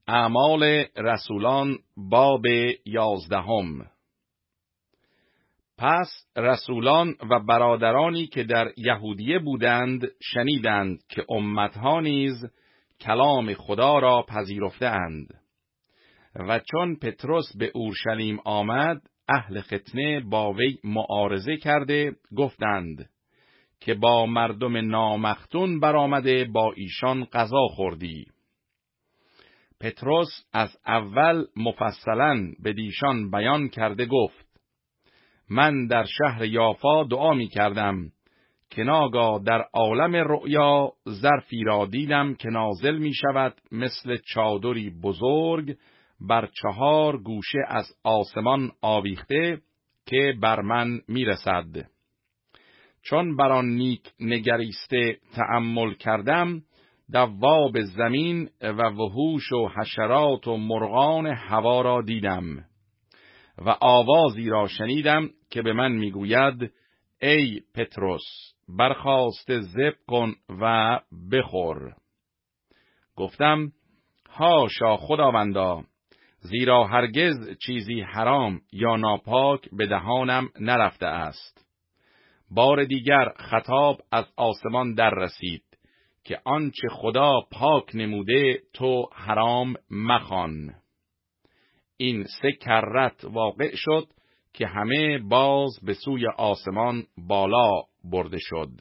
اعمال رسولان باب 11. پس رسولان و برادرانی که در یهودیه بودند شنیدند که امتها نیز کلام خدا را پذیرفته‌اند. و چون پتروس به اورشلیم آمد، اهل ختنه با وی معارضه کرده گفتند که با مردم نامختون برآمده با ایشان غذا خوردی. پتروس از اول مفصلاً به دیشان بیان کرده گفت: من در شهر یافا دعا می کردم که ناگاه در عالم رؤیا ظرفی را دیدم که نازل می شود مثل چادری بزرگ بر 4 گوشه از آسمان آویخته که بر من می رسد. چون بر آن نیک نگریسته تأمل کردم، دواب زمین و وحوش و حشرات و مرغان هوا را دیدم و آوازی را شنیدم که به من میگوید: ای پتروس، برخاسته ذبح کن و بخور. گفتم: هاشا خداوندا، زیرا هرگز چیزی حرام یا ناپاک به دهانم نرفته است. بار دیگر خطاب از آسمان در رسید که آنچه خدا پاک نموده تو حرام مخوان. این 3 کرت واقع شد که همه باز به سوی آسمان بالا برده شد.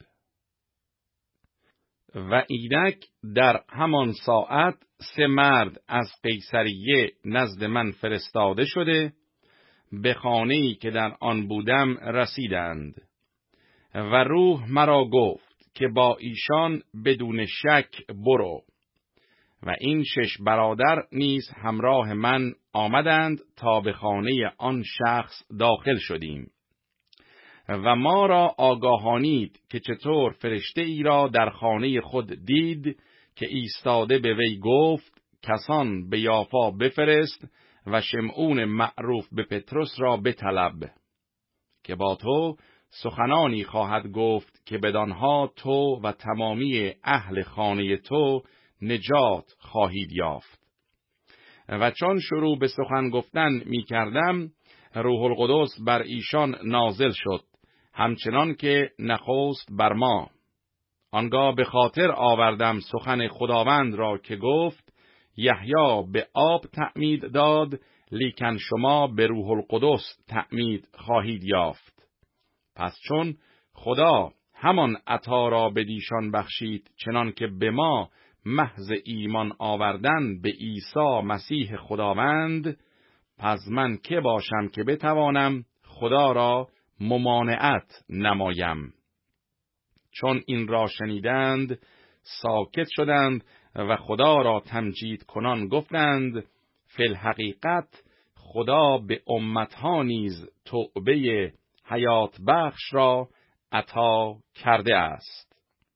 و اینک در همان ساعت 3 مرد از قیصریه نزد من فرستاده شده به خانه‌ای که در آن بودم رسیدند. و روح مرا گفت که با ایشان بدون شک برو. و این 6 برادر نیز همراه من آمدند تا به خانه آن شخص داخل شدیم. و ما را آگاهانید که چطور فرشته ای را در خانه خود دید که ایستاده به وی گفت: کسان به یافا بفرست و شمعون معروف به پتروس را بطلب که با تو سخنانی خواهد گفت که بدانها تو و تمامی اهل خانه تو نجات خواهید یافت. و چون شروع به سخن گفتن می کردم، روح القدس بر ایشان نازل شد، همچنان که نخست بر ما. آنگاه به خاطر آوردم سخن خداوند را که گفت: یحیی به آب تعمید داد، لیکن شما به روح القدس تعمید خواهید یافت. پس چون خدا همان عطا را به دیشان بخشید چنان که به ما محض ایمان آوردن به عیسی مسیح خداوند، پس من که باشم که بتوانم خدا را ممانعت نمایم. چون این را شنیدند ساکت شدند و خدا را تمجید کنان گفتند: فی الحقیقت خدا به امتها نیز توبه حیات بخش را عطا کرده است.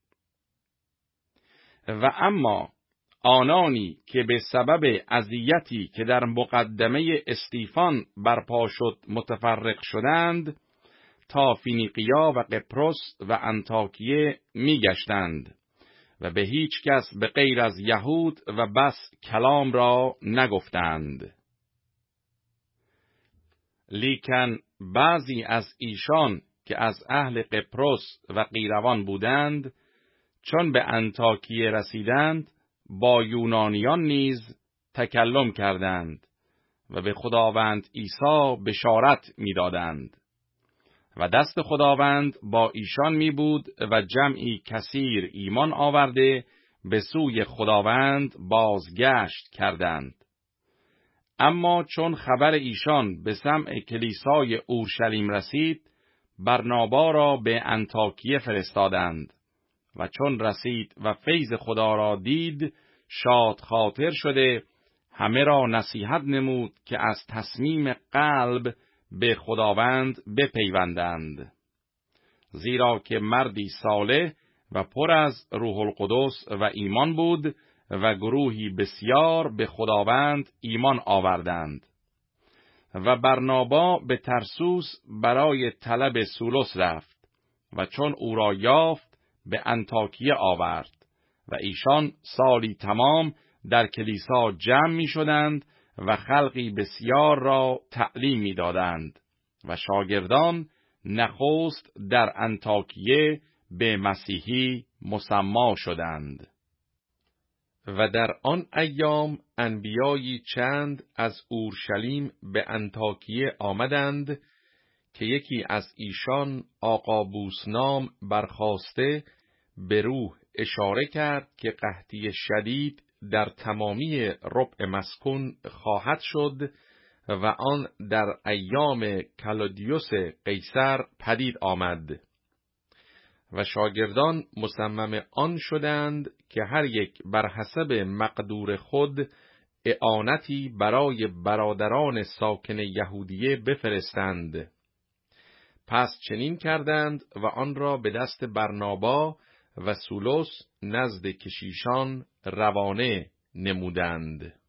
و اما آنانی که به سبب اذیتی که در مقدمه استیفان برپا شد متفرق شدند، تا فینیقیا و قبرس و انطاکیه می گشتند و به هیچ کس به غیر از یهود و بس کلام را نگفتند. لیکن بعضی از ایشان که از اهل قبرس و قیروان بودند، چون به انطاکیه رسیدند با یونانیان نیز تکلم کردند و به خداوند عیسی بشارت می‌دادند. و دست خداوند با ایشان می بود و جمعی کثیر ایمان آورده به سوی خداوند بازگشت کردند. اما چون خبر ایشان به سمع کلیسای اورشلیم رسید، برنابا را به انطاکیه فرستادند. و چون رسید و فیض خدا را دید، شاد خاطر شده همه را نصیحت نمود که از تصمیم قلب به خداوند بپیوندند. زیرا که مردی صالح و پر از روح القدس و ایمان بود و گروهی بسیار به خداوند ایمان آوردند. و برنابا به ترسوس برای طلب سولس رفت و چون او را یافت به انطاکیه آورد و ایشان سالی تمام در کلیسا جمع می شدند و خلقی بسیار را تعلیم می دادند و شاگردان نخست در انطاکیه به مسیحی مسما شدند. و در آن ایام انبیایی چند از اورشلیم به انطاکیه آمدند که یکی از ایشان آقابوس نام برخاسته به روح اشاره کرد که قحطی شدید در تمامی ربع مسکون خواهد شد و آن در ایام کلودیوس قیصر پدید آمد. و شاگردان مصمم آن شدند که هر یک بر حسب مقدور خود اعانتی برای برادران ساکن یهودیه بفرستند. پس چنین کردند و آن را به دست برنابا و سولس نزد کشیشان روانه نمودند.